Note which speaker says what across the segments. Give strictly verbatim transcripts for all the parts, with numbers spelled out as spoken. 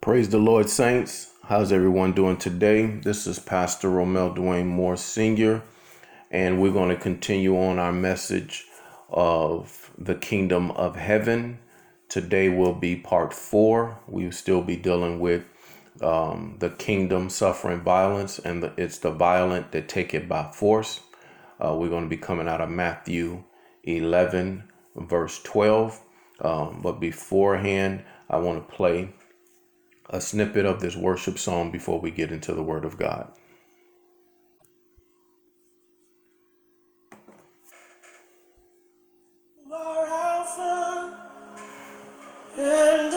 Speaker 1: Praise the Lord, saints. How's everyone doing today? This is Pastor Romel Dwayne Moore Senior, and we're going to continue on our message of the kingdom of heaven. Today will be part four. We will still be dealing with um, the kingdom suffering violence, and the, it's the violent that take it by force. Uh, we're going to be coming out of Matthew eleven, verse twelve. Um, but beforehand, I want to play a snippet of this worship song before we get into the Word of God.
Speaker 2: You are Alpha and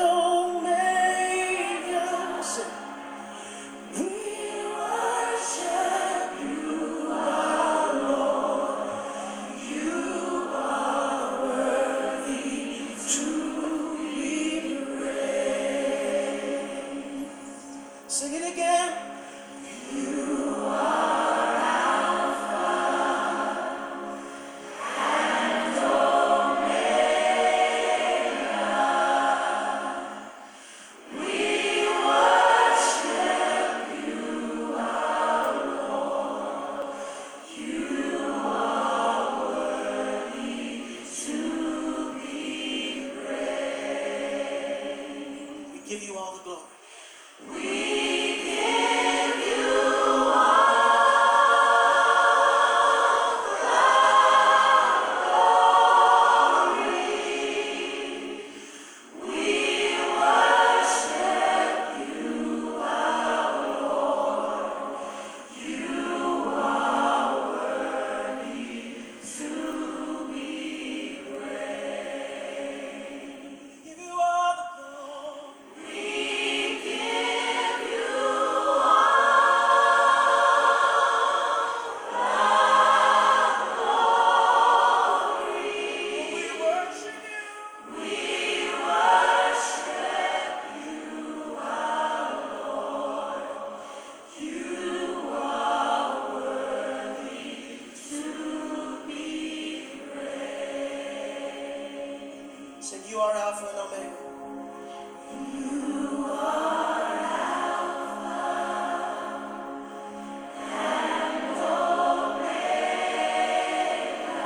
Speaker 2: Omega. We worship you, our Lord. You are worthy to be praised. Sing it again. You are Alpha and Omega. We worship you, our Lord. You are worthy to be praised. We give you all the glory. We give you give you all the glory. We give you we worship you. We worship you, our Lord. You are worthy to be praised. Sing, you are Alpha and Omega. You are Alpha and Omega.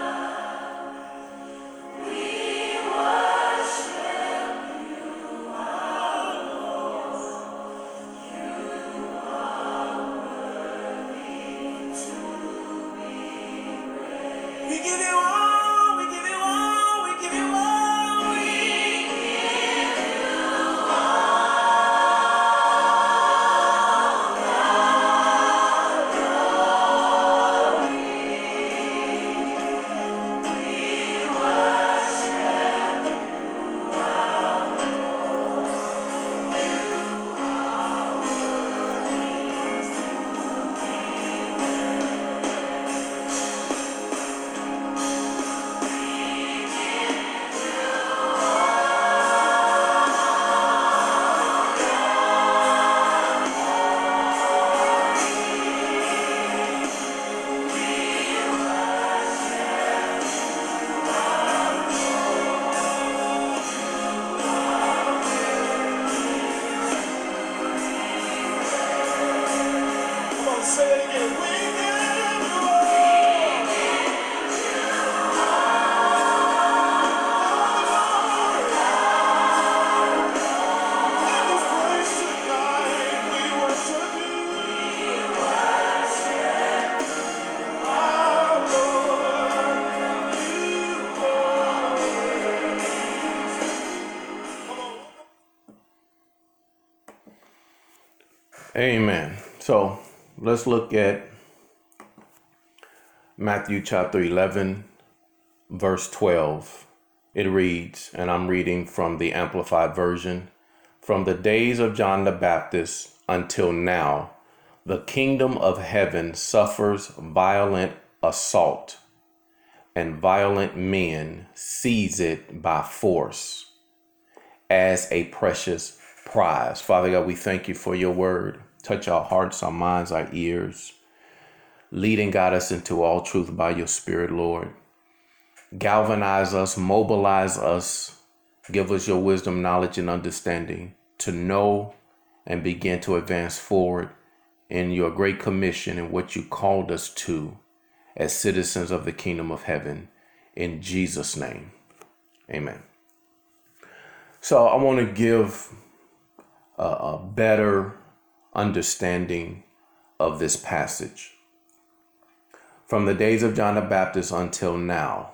Speaker 2: We worship you, our Lord. You are worthy to be praised. We give you all, we give you all, we give you all, we give you Come on, say it again. We give you all this praise tonight. We worship you, our Lord. You are. Come on.
Speaker 1: Amen. So let's look at Matthew chapter eleven, verse twelve. It reads, and I'm reading from the Amplified Version, "From the days of John the Baptist until now, the kingdom of heaven suffers violent assault, and violent men seize it by force as a precious prize." Father God, we thank you for your word. Touch our hearts, our minds, our ears. Lead and guide us into all truth by your Spirit, Lord. Galvanize us, mobilize us. Give us your wisdom, knowledge, and understanding to know and begin to advance forward in your great commission and what you called us to as citizens of the kingdom of heaven. In Jesus' name, amen. So I want to give a, a better understanding of this passage. From the days of John the Baptist until now,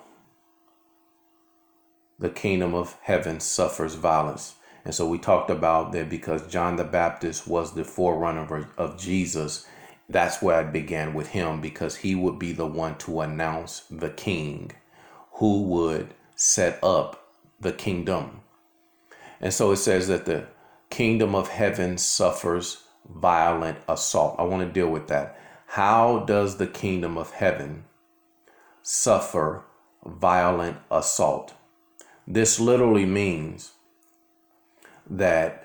Speaker 1: the kingdom of heaven suffers violence. And so we talked about that because John the Baptist was the forerunner of Jesus. That's where I began with him, because he would be the one to announce the king who would set up the kingdom. And so it says that the kingdom of heaven suffers violent assault. I want to deal with that. How does the kingdom of heaven suffer violent assault? This literally means that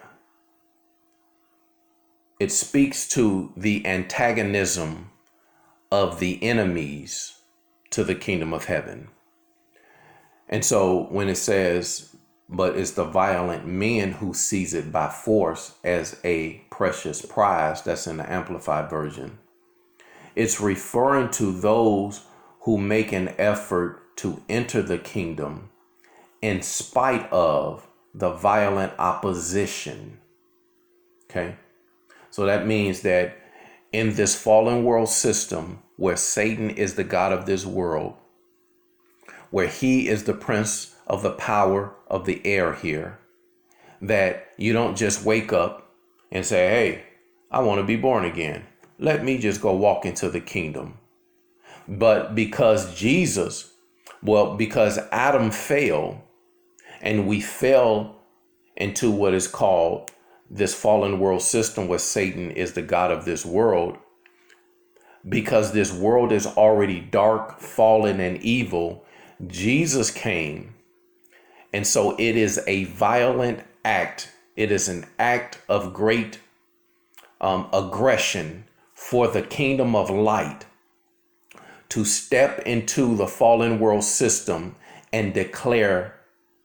Speaker 1: it speaks to the antagonism of the enemies to the kingdom of heaven. And so when it says, but it's the violent men who seize it by force as a precious prize, that's in the Amplified Version, it's referring to those who make an effort to enter the kingdom in spite of the violent opposition. Okay. So that means that in this fallen world system where Satan is the God of this world, where he is the prince of the power of the air here, that you don't just wake up and say, hey, I want to be born again. Let me just go walk into the kingdom. But because Jesus, well, because Adam fell and we fell into what is called this fallen world system where Satan is the God of this world, because this world is already dark, fallen, and evil, Jesus came. And so it is a violent act. It is an act of great um, aggression for the kingdom of light to step into the fallen world system and declare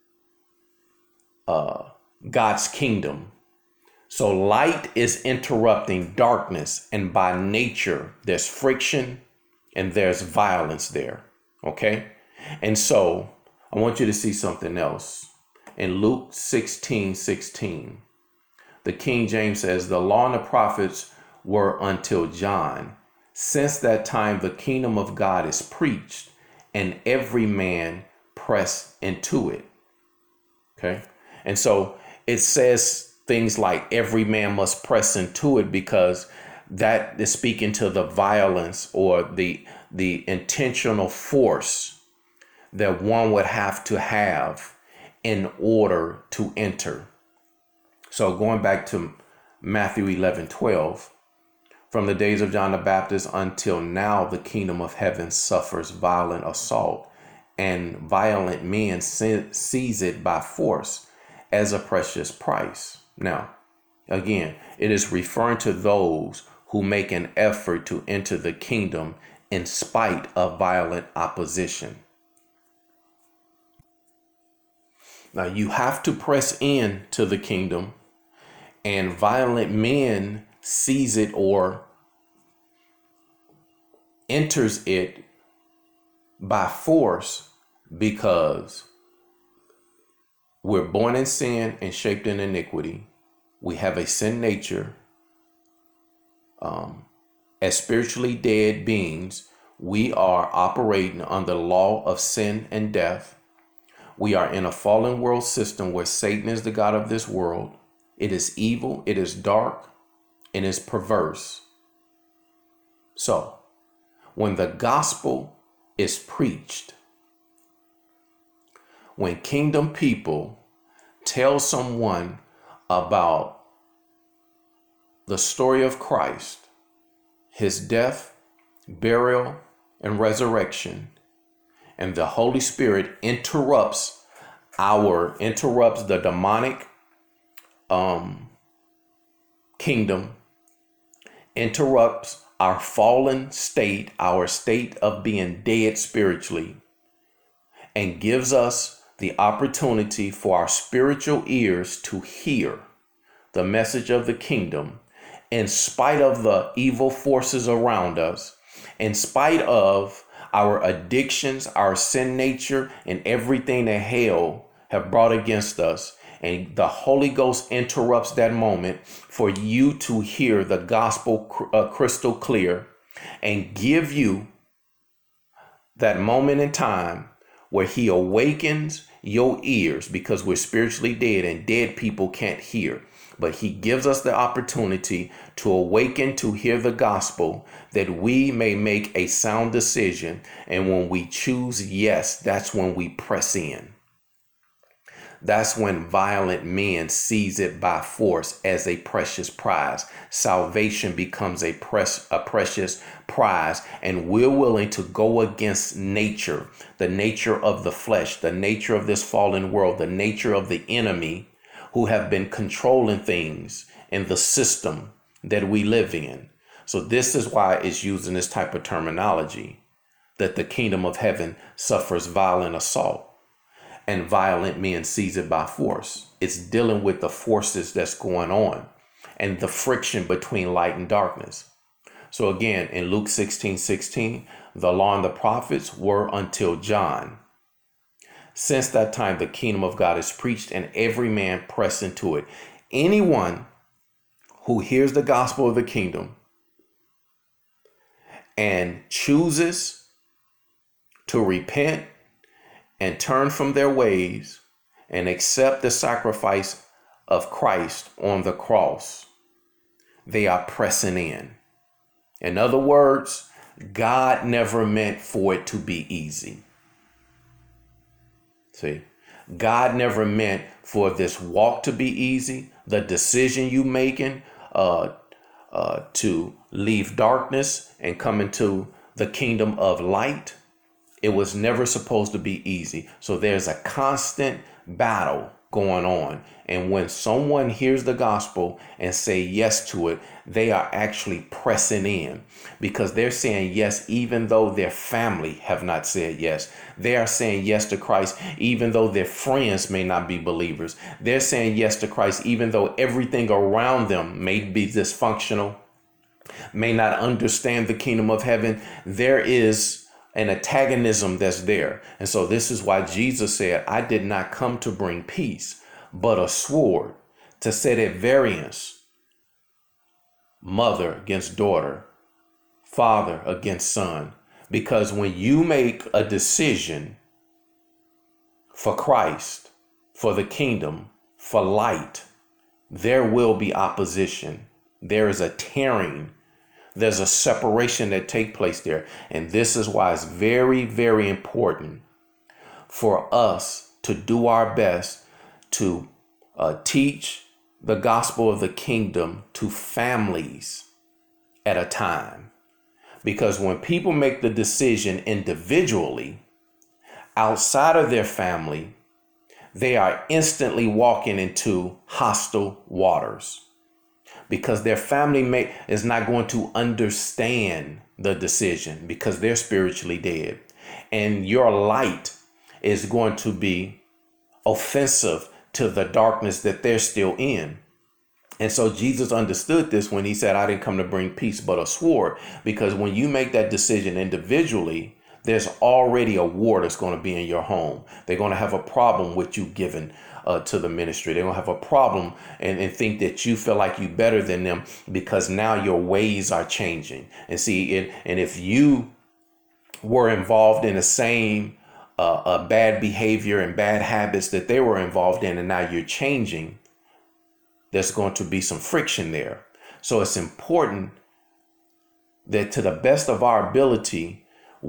Speaker 1: uh, God's kingdom. So light is interrupting darkness, and by nature, there's friction and there's violence there. Okay. And so I want you to see something else. In Luke sixteen sixteen, the King James says, the law and the prophets were until John. Since that time, the kingdom of God is preached, and every man pressed into it. Okay. And so it says things like every man must press into it, because that is speaking to the violence or the the intentional force that one would have to have in order to enter. So going back to Matthew eleven twelve, from the days of John the Baptist until now, the kingdom of heaven suffers violent assault, and violent men seize it by force as a precious price. Now, again, it is referring to those who make an effort to enter the kingdom in spite of violent opposition. Now, you have to press in to the kingdom, and violent men seize it or enters it by force, because we're born in sin and shaped in iniquity. We have a sin nature. Um, as spiritually dead beings, we are operating under the law of sin and death. We are in a fallen world system where Satan is the God of this world. It is evil, it is dark, and it's perverse. So, when the gospel is preached, when kingdom people tell someone about the story of Christ, his death, burial, and resurrection, and the Holy Spirit interrupts our, interrupts the demonic um, kingdom, interrupts our fallen state, our state of being dead spiritually, and gives us the opportunity for our spiritual ears to hear the message of the kingdom, in spite of the evil forces around us, in spite of our addictions, our sin nature, and everything that hell have brought against us. And the Holy Ghost interrupts that moment for you to hear the gospel uh, crystal clear and give you that moment in time where he awakens your ears, because we're spiritually dead and dead people can't hear. But he gives us the opportunity to awaken to hear the gospel, that we may make a sound decision. And when we choose yes, that's when we press in. That's when violent men seize it by force as a precious prize. Salvation becomes a, press, a precious prize, and we're willing to go against nature, the nature of the flesh, the nature of this fallen world, the nature of the enemy who have been controlling things in the system that we live in. So this is why it's using this type of terminology, that the kingdom of heaven suffers violent assault, and violent men seize it by force. It's dealing with the forces that's going on and the friction between light and darkness. So again, in Luke sixteen sixteen, the law and the prophets were until John. Since that time, the kingdom of God is preached and every man press into it. Anyone who hears the gospel of the kingdom and chooses to repent and turn from their ways and accept the sacrifice of Christ on the cross, they are pressing in. In other words, God never meant for it to be easy. See, God never meant for this walk to be easy. The decision you making uh, uh, to leave darkness and come into the kingdom of light, it was never supposed to be easy. So there's a constant battle going on. And when someone hears the gospel and say yes to it, they are actually pressing in, because they're saying yes, even though their family have not said yes. They are saying yes to Christ, even though their friends may not be believers. They're saying yes to Christ, even though everything around them may be dysfunctional, may not understand the kingdom of heaven. There is an antagonism that's there. And so this is why Jesus said, I did not come to bring peace, but a sword, to set at variance mother against daughter, father against son. Because when you make a decision for Christ, for the kingdom, for light, there will be opposition. There is a tearing. There's a separation that takes place there. And this is why it's very, very important for us to do our best to uh, teach the gospel of the kingdom to families at a time. Because when people make the decision individually, outside of their family, they are instantly walking into hostile waters. Because their family may, is not going to understand the decision, because they're spiritually dead. And your light is going to be offensive to the darkness that they're still in. And so Jesus understood this when he said, I didn't come to bring peace, but a sword. Because when you make that decision individually, there's already a war that's going to be in your home. They're going to have a problem with you giving Uh, to the ministry. They're going to have a problem and, and think that you feel like you're better than them, because now your ways are changing. And see, it, and if you were involved in the same uh, uh, bad behavior and bad habits that they were involved in, and now you're changing, there's going to be some friction there. So it's important that to the best of our ability,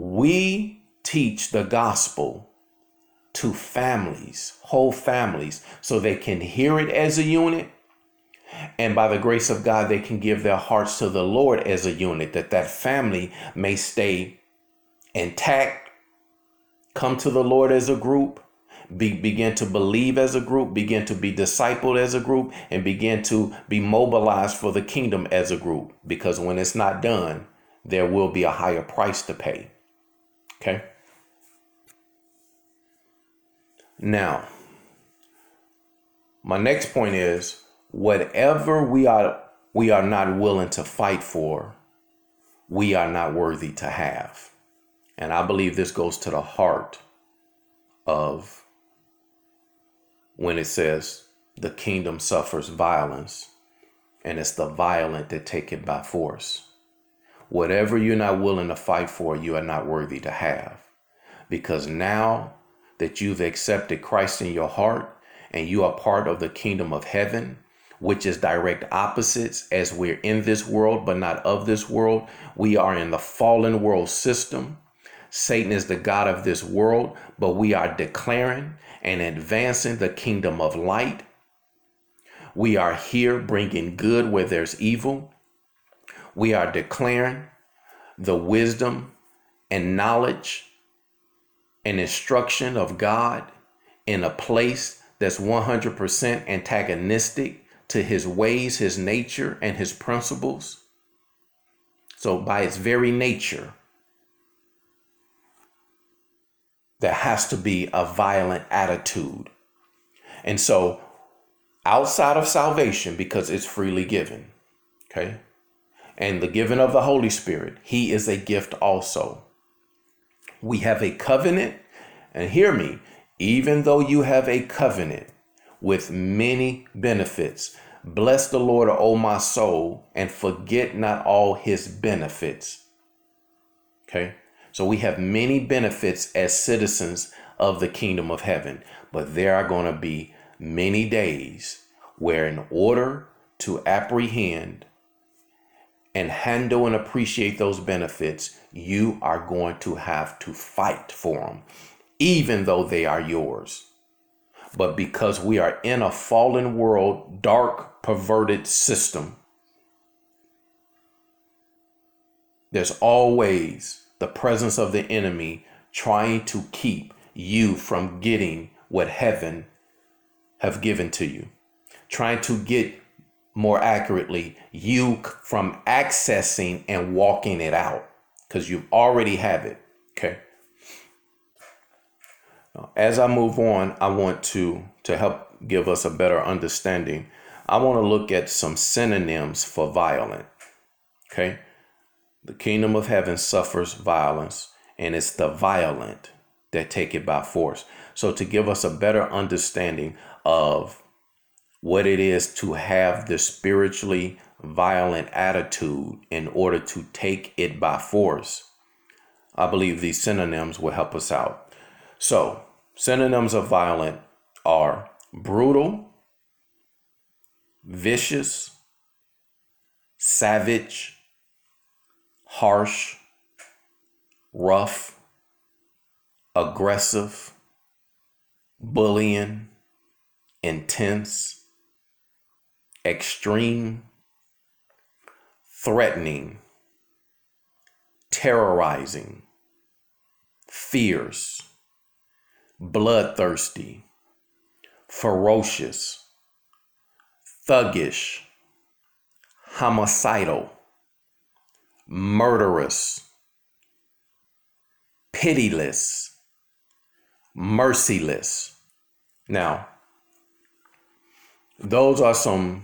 Speaker 1: we teach the gospel to families, whole families, so they can hear it as a unit. And by the grace of God, they can give their hearts to the Lord as a unit, that that family may stay intact, come to the Lord as a group, be, begin to believe as a group, begin to be discipled as a group, and begin to be mobilized for the kingdom as a group. Because when it's not done, there will be a higher price to pay. Okay. Now, my next point is, Whatever we are we are not willing to fight for, we are not worthy to have. And I believe this goes to the heart of when it says the kingdom suffers violence, and it's the violent that take it by force. Whatever you're not willing to fight for, you are not worthy to have. Because now that you've accepted Christ in your heart and you are part of the kingdom of heaven, which is direct opposites, as we're in this world, but not of this world. We are in the fallen world system. Satan is the God of this world, but we are declaring and advancing the kingdom of light. We are here bringing good where there's evil. We are declaring the wisdom and knowledge and instruction of God in a place that's one hundred percent antagonistic to his ways, his nature, and his principles. So by its very nature, there has to be a violent attitude. And so outside of salvation, because it's freely given, okay, and the giving of the Holy Spirit, he is a gift also. We have a covenant, and hear me, even though you have a covenant with many benefits, bless the Lord, O my soul, and forget not all his benefits. Okay, so we have many benefits as citizens of the kingdom of heaven, but there are going to be many days where, in order to apprehend and handle and appreciate those benefits, you are going to have to fight for them, even though they are yours. But because we are in a fallen world, dark, perverted system, there's always the presence of the enemy trying to keep you from getting what heaven have given to you, trying to get, more accurately, you from accessing and walking it out, because you already have it. Okay. As I move on, I want to, to help give us a better understanding, I want to look at some synonyms for violent. Okay. The kingdom of heaven suffers violence, and it's the violent that take it by force. So to give us a better understanding of what it is to have the spiritually violent attitude in order to take it by force, I believe these synonyms will help us out. So synonyms of violent are brutal, vicious, savage, harsh, rough, aggressive, bullying, intense, extreme, threatening, terrorizing, fierce, bloodthirsty, ferocious, thuggish, homicidal, murderous, pitiless, merciless. Now, those are some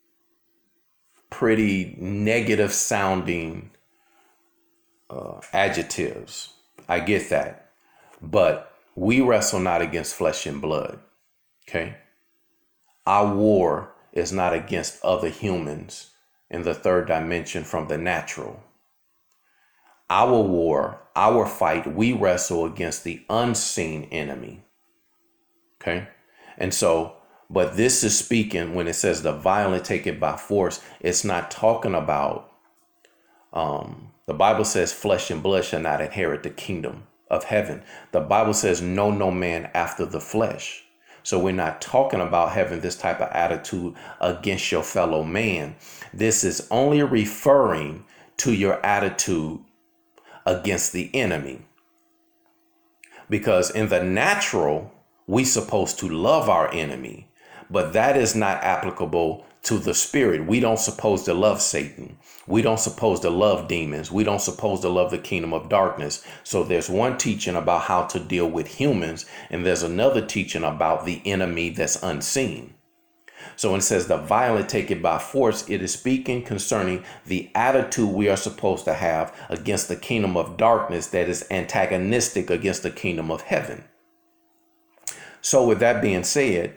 Speaker 1: pretty negative sounding uh, adjectives. I get that. But we wrestle not against flesh and blood. Okay. Our war is not against other humans in the third dimension from the natural. Our war, our fight, we wrestle against the unseen enemy. Okay. And so, but this is speaking when it says the violent take it by force. It's not talking about, um, the Bible says flesh and blood shall not inherit the kingdom of heaven. The Bible says know no man after the flesh. So we're not talking about having this type of attitude against your fellow man. This is only referring to your attitude against the enemy. Because in the natural, we're supposed to love our enemy. But that is not applicable to the spirit. We don't suppose to love Satan. We don't suppose to love demons. We don't suppose to love the kingdom of darkness. So there's one teaching about how to deal with humans, and there's another teaching about the enemy that's unseen. So when it says the violent take it by force, it is speaking concerning the attitude we are supposed to have against the kingdom of darkness that is antagonistic against the kingdom of heaven. So with that being said,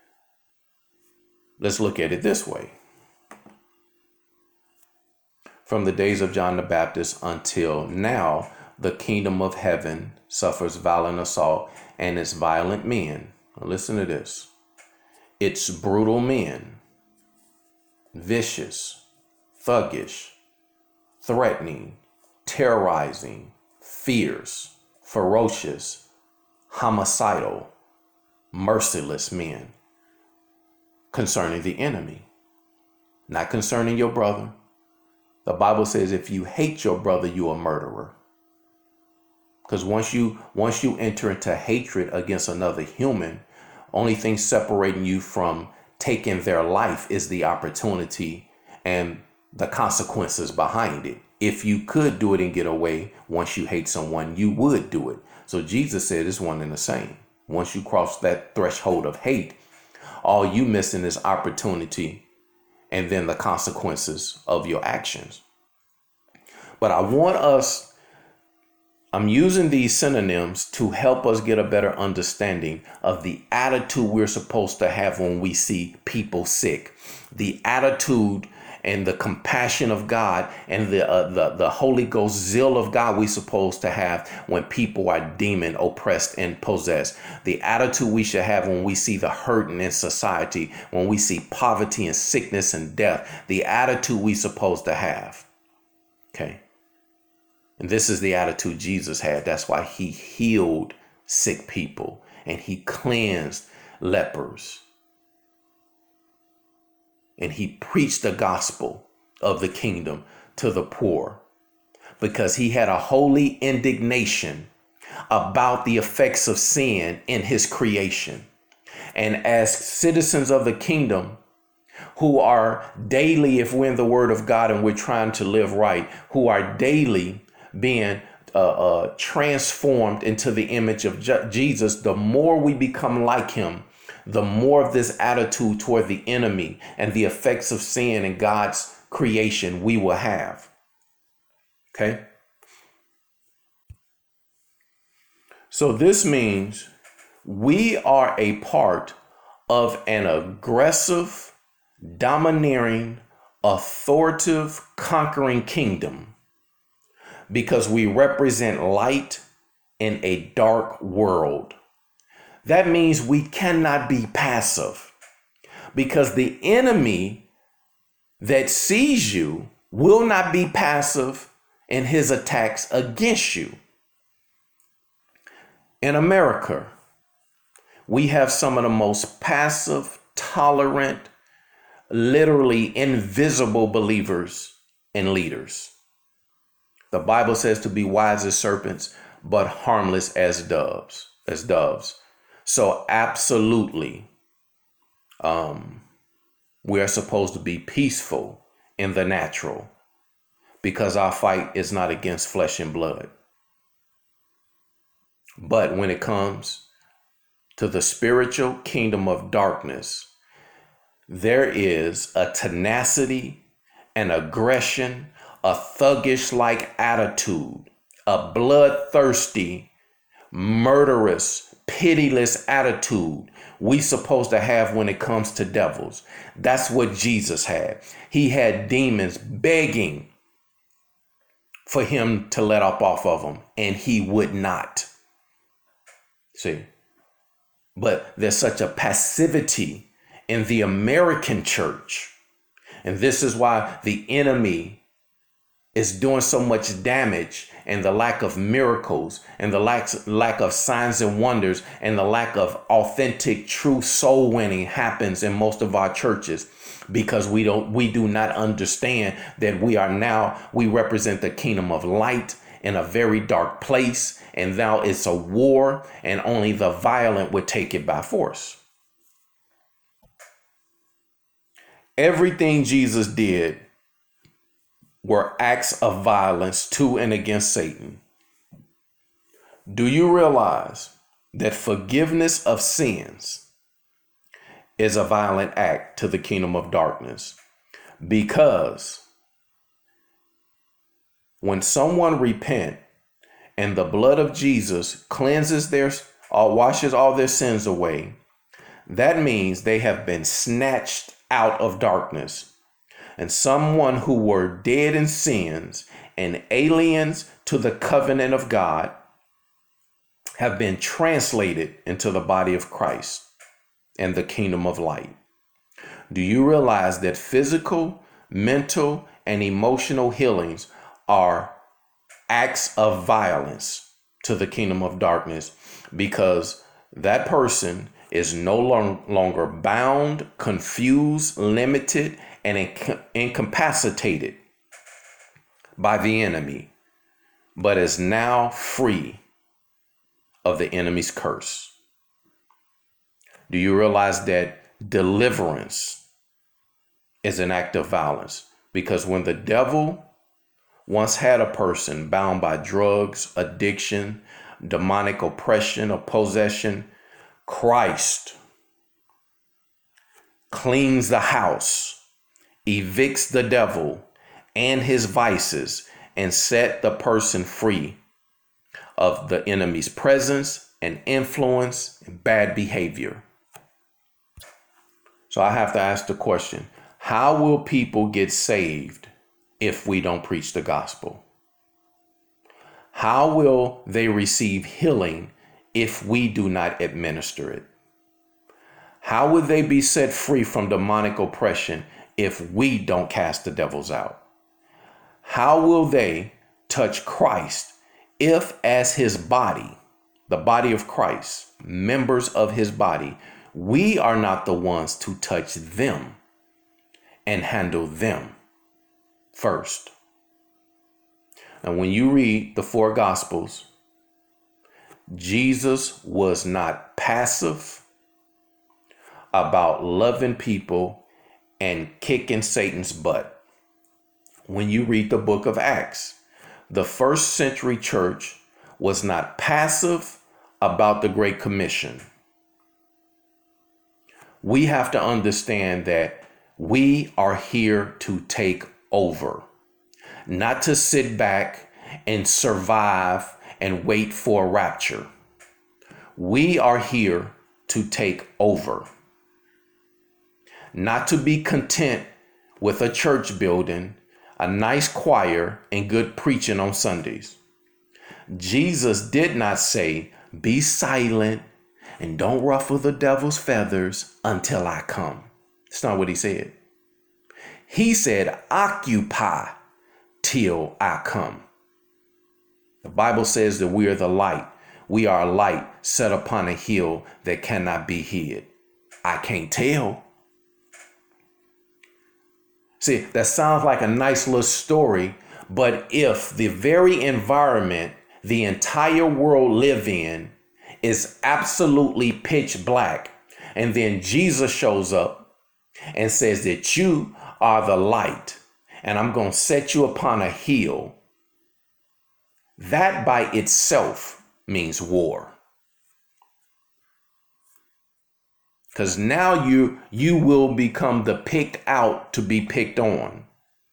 Speaker 1: let's look at it this way. From the days of John the Baptist until now, the kingdom of heaven suffers violent assault, and its violent men. Now listen to this. It's brutal men, vicious, thuggish, threatening, terrorizing, fierce, ferocious, homicidal, merciless men concerning the enemy, not concerning your brother. The Bible says if you hate your brother, you're a murderer. Because once you once you enter into hatred against another human, only thing separating you from taking their life is the opportunity and the consequences behind it. If you could do it and get away, once you hate someone, you would do it. So Jesus said it's one and the same. Once you cross that threshold of hate, all you missing is opportunity and then the consequences of your actions. But I want us I'm using these synonyms to help us get a better understanding of the attitude we're supposed to have when we see people sick, the attitude and the compassion of God and the, uh, the, the Holy Ghost zeal of God we're supposed to have when people are demon oppressed and possessed, the attitude we should have when we see the hurting in society, when we see poverty and sickness and death, the attitude we're supposed to have. Okay. And this is the attitude Jesus had. That's why he healed sick people and he cleansed lepers. And he preached the gospel of the kingdom to the poor because he had a holy indignation about the effects of sin in his creation. And as citizens of the kingdom, who are daily, if we're in the word of God and we're trying to live right, who are daily being uh, uh, transformed into the image of Je- Jesus, the more we become like him, the more of this attitude toward the enemy and the effects of sin in God's creation we will have. Okay. So this means we are a part of an aggressive, domineering, authoritative, conquering kingdom because we represent light in a dark world. That means we cannot be passive because the enemy that sees you will not be passive in his attacks against you. In America, we have some of the most passive, tolerant, literally invisible believers and leaders. The Bible says to be wise as serpents, but harmless as doves, as doves. So absolutely, um, we are supposed to be peaceful in the natural because our fight is not against flesh and blood. But when it comes to the spiritual kingdom of darkness, there is a tenacity, an aggression, a thuggish-like attitude, a bloodthirsty, murderous, pitiless attitude we supposed to have when it comes to devils. That's what Jesus had. He had demons begging for him to let up off of them, and he would not. See, but there's such a passivity in the American church, and this is why the enemy is doing so much damage, and the lack of miracles and the lack, lack of signs and wonders and the lack of authentic, true soul winning happens in most of our churches because we don't, we do not understand that we are now, we represent the kingdom of light in a very dark place. And now it's a war and only the violent would take it by force. Everything Jesus did were acts of violence to and against Satan. Do you realize that forgiveness of sins is a violent act to the kingdom of darkness, because when someone repent and the blood of Jesus cleanses their or washes all their sins away, that means they have been snatched out of darkness. And someone who were dead in sins and aliens to the covenant of God have been translated into the body of Christ and the kingdom of light. Do you realize that physical, mental, and emotional healings are acts of violence to the kingdom of darkness, because that person is no long, longer bound, confused, limited, and inc- incapacitated by the enemy, but is now free of the enemy's curse. Do you realize that deliverance is an act of violence? Because when the devil once had a person bound by drugs, addiction, demonic oppression or possession, Christ cleans the house, evicts the devil and his vices, and set the person free of the enemy's presence and influence and bad behavior. So I have to ask the question, how will people get saved if we don't preach the gospel? How will they receive healing if we do not administer it? How will they be set free from demonic oppression if we don't cast the devils out? How will they touch Christ if, as his body, the body of Christ, members of his body, we are not the ones to touch them and handle them first? And when you read the four Gospels, Jesus was not passive about loving people and kicking Satan's butt. When you read the book of Acts, the first century church was not passive about the Great Commission. We have to understand that we are here to take over, not to sit back and survive and wait for a rapture. We are here to take over, not to be content with a church building, a nice choir, and good preaching on Sundays. Jesus did not say, be silent and don't ruffle the devil's feathers until I come. That's not what he said. He said, occupy till I come. The Bible says that we are the light. We are a light set upon a hill that cannot be hid. I can't tell. See, that sounds like a nice little story, but if the very environment the entire world live in is absolutely pitch black, and then Jesus shows up and says that you are the light, and I'm going to set you upon a hill, that by itself means war. Because now you you will become the picked out to be picked on.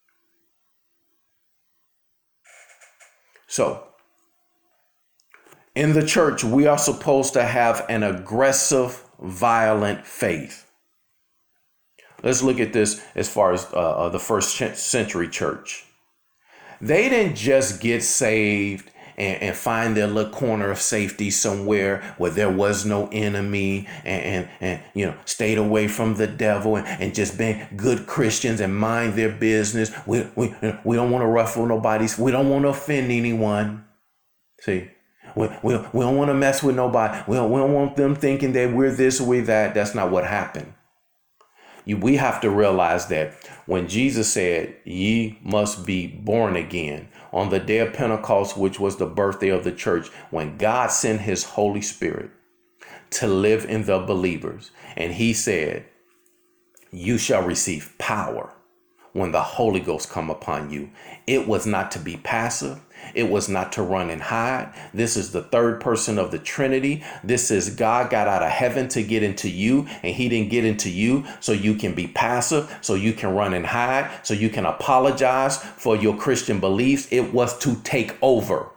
Speaker 1: So, in the church, we are supposed to have an aggressive, violent faith. Let's look at this as far as uh, the first century church. They didn't just get saved and, and find their little corner of safety somewhere where there was no enemy and, and, and you know, stayed away from the devil and, and just been good Christians and mind their business. We, we, we don't want to ruffle nobody's. We don't want to offend anyone. See, we, we, we don't want to mess with nobody. We don't, we don't want them thinking that we're this or we're that. That's not what happened. You, we have to realize that when Jesus said, ye must be born again, on the day of Pentecost, which was the birthday of the church, when God sent his Holy Spirit to live in the believers, and he said, you shall receive power when the Holy Ghost come upon you. It was not to be passive. It was not to run and hide. This is the third person of the Trinity. This is God got out of heaven to get into you, and he didn't get into you so you can be passive, so you can run and hide, so you can apologize for your Christian beliefs. It was to take over.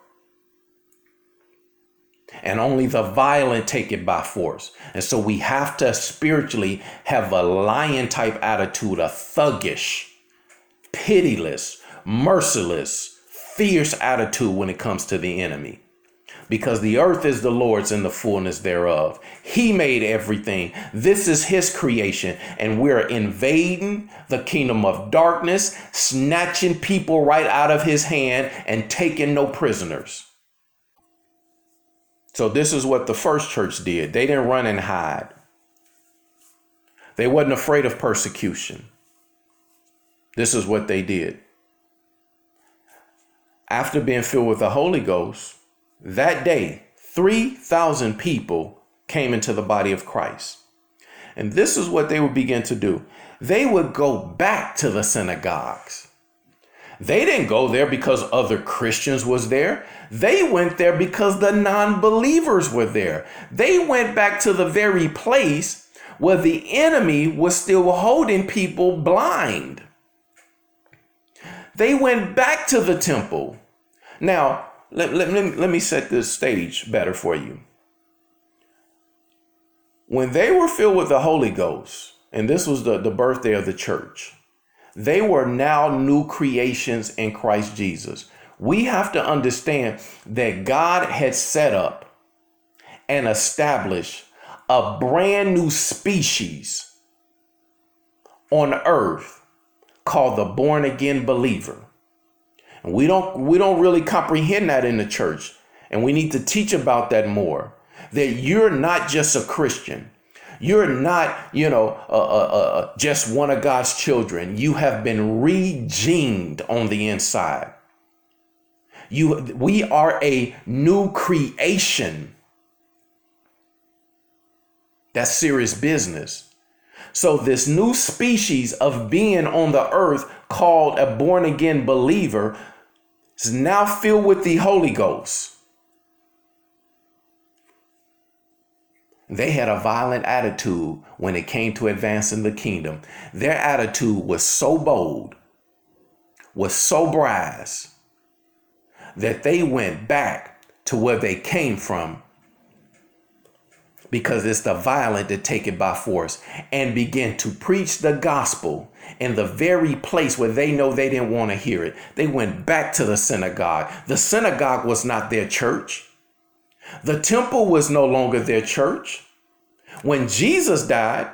Speaker 1: And only the violent take it by force. And so we have to spiritually have a lion type attitude, a thuggish, pitiless, merciless, fierce attitude when it comes to the enemy. Because the earth is the Lord's and the fullness thereof. He made everything. This is his creation. And we're invading the kingdom of darkness, snatching people right out of his hand and taking no prisoners. So this is what the first church did. They didn't run and hide. They wasn't afraid of persecution. This is what they did. After being filled with the Holy Ghost, that day, three thousand people came into the body of Christ. And this is what they would begin to do. They would go back to the synagogues. They didn't go there because other Christians was there. They went there because the non-believers were there. They went back to the very place where the enemy was still holding people blind. They went back to the temple. Now, let, let, let, let me set this stage better for you. When they were filled with the Holy Ghost, and this was the, the birthday of the church, they were now new creations in Christ Jesus. We have to understand that God had set up and established a brand new species on earth called the born again believer. And we don't we don't really comprehend that in the church. And we need to teach about that more. That you're not just a Christian. You're not, you know, uh, uh, uh, just one of God's children. You have been regened on the inside. You, we are a new creation. That's serious business. So this new species of being on the earth called a born again believer is now filled with the Holy Ghost. They had a violent attitude when it came to advancing the kingdom. Their attitude was so bold, was so brass, that they went back to where they came from, because it's the violent that take it by force, and begin to preach the gospel in the very place where they know they didn't want to hear it. They went back to the synagogue. The synagogue was not their church. The temple was no longer their church. When Jesus died,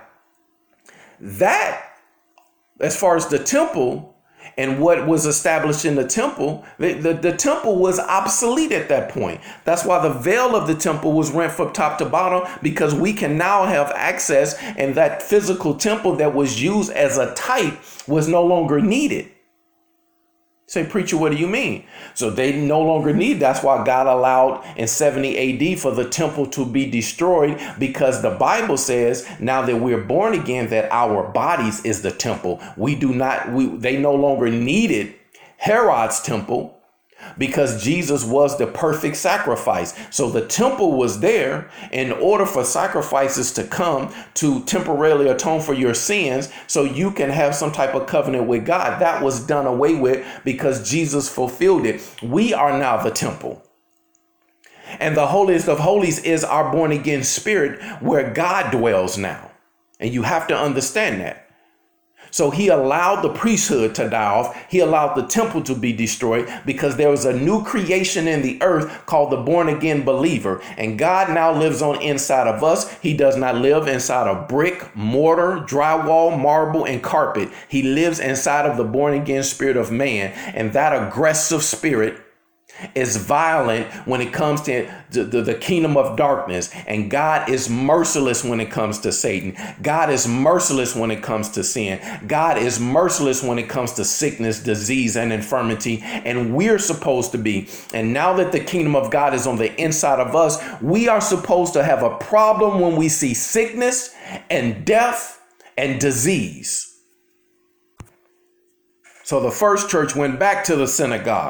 Speaker 1: that, as far as the temple and what was established in the temple, the, the, the temple was obsolete at that point. That's why the veil of the temple was rent from top to bottom, because we can now have access, and that physical temple that was used as a type was no longer needed. Say, preacher, what do you mean? So they no longer need. That's why God allowed in seventy A D for the temple to be destroyed, because the Bible says now that we're born again, that our bodies is the temple. We do not, we, they no longer needed Herod's temple, because Jesus was the perfect sacrifice. So the temple was there in order for sacrifices to come to temporarily atone for your sins, so you can have some type of covenant with God. That was done away with because Jesus fulfilled it. We are now the temple. And the holiest of holies is our born again spirit, where God dwells now. And you have to understand that. So he allowed the priesthood to die off. He allowed the temple to be destroyed, because there was a new creation in the earth called the born again believer. And God now lives on inside of us. He does not live inside of brick, mortar, drywall, marble, and carpet. He lives inside of the born again spirit of man. And that aggressive spirit is violent when it comes to the, the, the kingdom of darkness. And God is merciless when it comes to Satan. God is merciless when it comes to sin. God is merciless when it comes to sickness, disease, and infirmity. And we're supposed to be. And now that the kingdom of God is on the inside of us, we are supposed to have a problem when we see sickness and death and disease. So the first church went back to the synagogue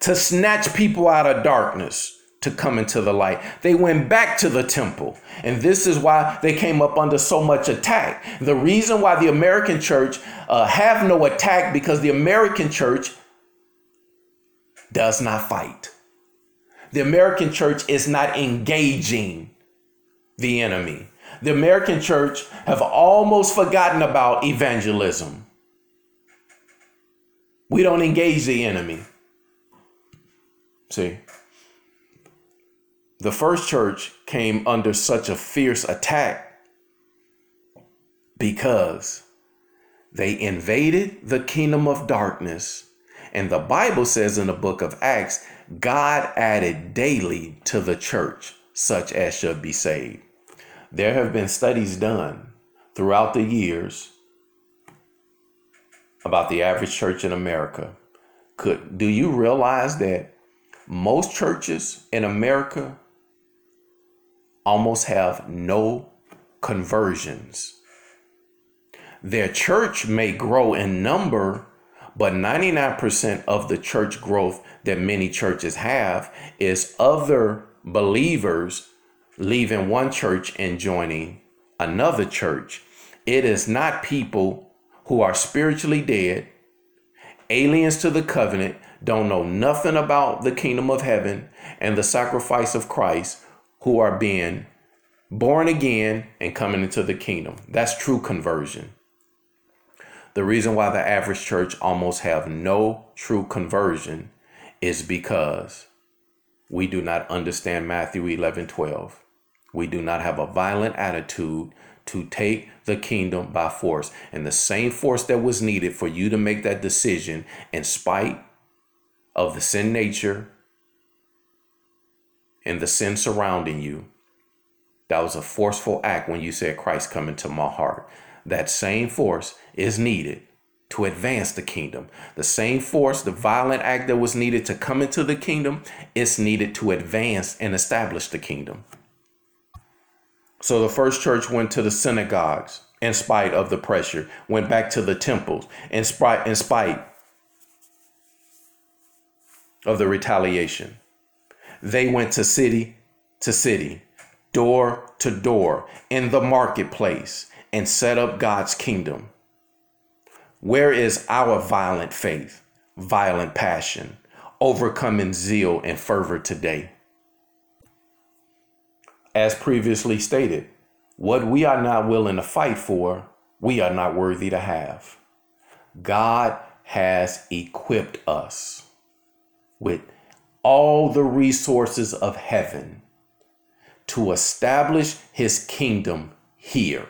Speaker 1: to snatch people out of darkness to come into the light. They went back to the temple. And this is why they came up under so much attack. The reason why the American church uh, have no attack, because the American church does not fight. The American church is not engaging the enemy. The American church have almost forgotten about evangelism. We don't engage the enemy. See, the first church came under such a fierce attack because they invaded the kingdom of darkness. And the Bible says in the book of Acts, God added daily to the church such as should be saved. There have been studies done throughout the years about the average church in America. Could, do you realize that most churches in America almost have no conversions? Their church may grow in number, but ninety-nine percent of the church growth that many churches have is other believers leaving one church and joining another church. It is not people who are spiritually dead, aliens to the covenant, don't know nothing about the kingdom of heaven and the sacrifice of Christ, who are being born again and coming into the kingdom. That's true conversion. The reason why the average church almost have no true conversion is because we do not understand Matthew eleven twelve. We do not have a violent attitude to take the kingdom by force. And the same force that was needed for you to make that decision in spite of the sin nature and the sin surrounding you, that was a forceful act when you said, Christ, come into my heart. That same force is needed to advance the kingdom. The same force, the violent act that was needed to come into the kingdom, is needed to advance and establish the kingdom. So the first church went to the synagogues in spite of the pressure, went back to the temples in spite, in spite of the retaliation. They went to city to city, door to door, in the marketplace, and set up God's kingdom. Where is our violent faith, violent passion, overcoming zeal and fervor today? As previously stated, what we are not willing to fight for, we are not worthy to have. God has equipped us with all the resources of heaven to establish his kingdom here.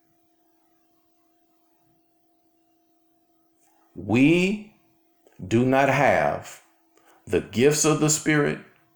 Speaker 1: We do not have the gifts of the Spirit,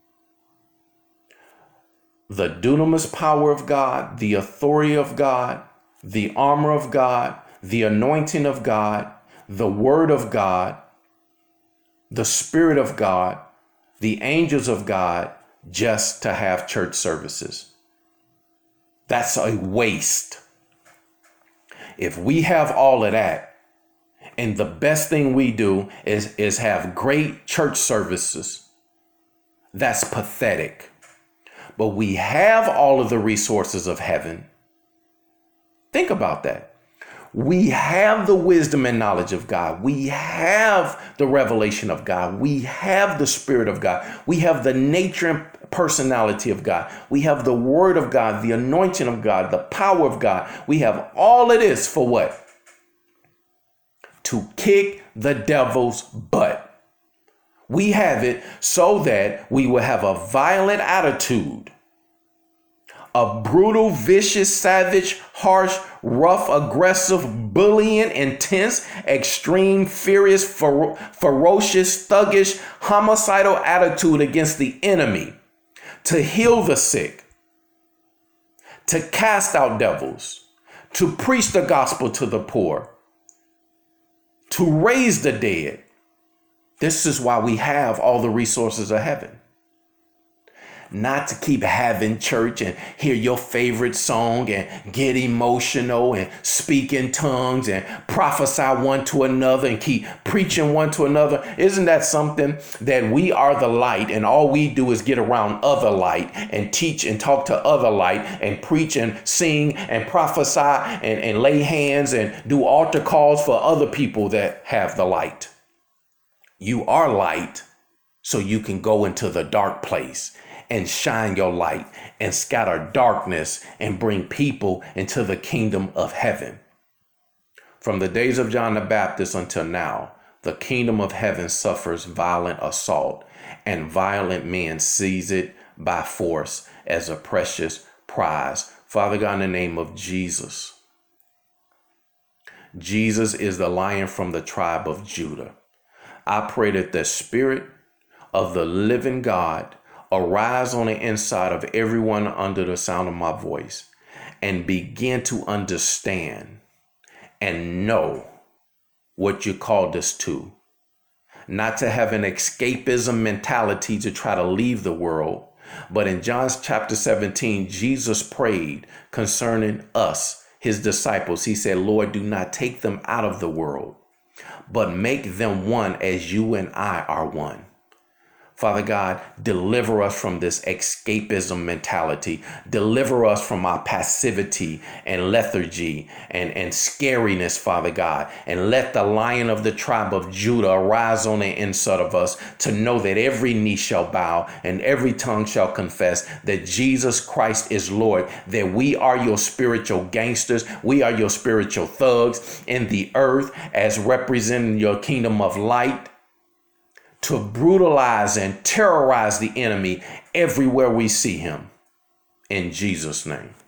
Speaker 1: the dunamis power of God, the authority of God, the armor of God, the anointing of God, the word of God, the Spirit of God, the angels of God, just to have church services. That's a waste. If we have all of that, and the best thing we do is, is have great church services, that's pathetic. But we have all of the resources of heaven. Think about that. We have the wisdom and knowledge of God. We have the revelation of God. We have the Spirit of God. We have the nature and personality of God. We have the word of God, the anointing of God, the power of God. We have all of this for what? To kick the devil's butt. We have it so that we will have a violent attitude, a brutal, vicious, savage, harsh, rough, aggressive, bullying, intense, extreme, furious, fer- ferocious, thuggish, homicidal attitude against the enemy, to heal the sick, to cast out devils, to preach the gospel to the poor, to raise the dead. This is why we have all the resources of heaven. not to keep having church and hear your favorite song and get emotional and speak in tongues and prophesy one to another and keep preaching one to another. Isn't that something that we are the light and all we do is get around other light and teach and talk to other light and preach and sing and prophesy and, and lay hands and do altar calls for other people that have the light? You are light, so you can go into the dark place and shine your light and scatter darkness and bring people into the kingdom of heaven. From the days of John the Baptist until now, the kingdom of heaven suffers violent assault, and violent men seize it by force as a precious prize. Father God, in the name of Jesus, Jesus is the Lion from the tribe of Judah. I pray that the Spirit of the living God arise on the inside of everyone under the sound of my voice and begin to understand and know what you called us to. Not to have an escapism mentality to try to leave the world, but in John chapter seventeen, Jesus prayed concerning us, his disciples. He said, Lord, do not take them out of the world, but make them one as you and I are one. Father God, deliver us from this escapism mentality. Deliver us from our passivity and lethargy and, and scariness, Father God. And let the Lion of the tribe of Judah arise on the inside of us to know that every knee shall bow and every tongue shall confess that Jesus Christ is Lord, that we are your spiritual gangsters. We are your spiritual thugs in the earth as representing your kingdom of light, to brutalize and terrorize the enemy everywhere we see him. In Jesus' name.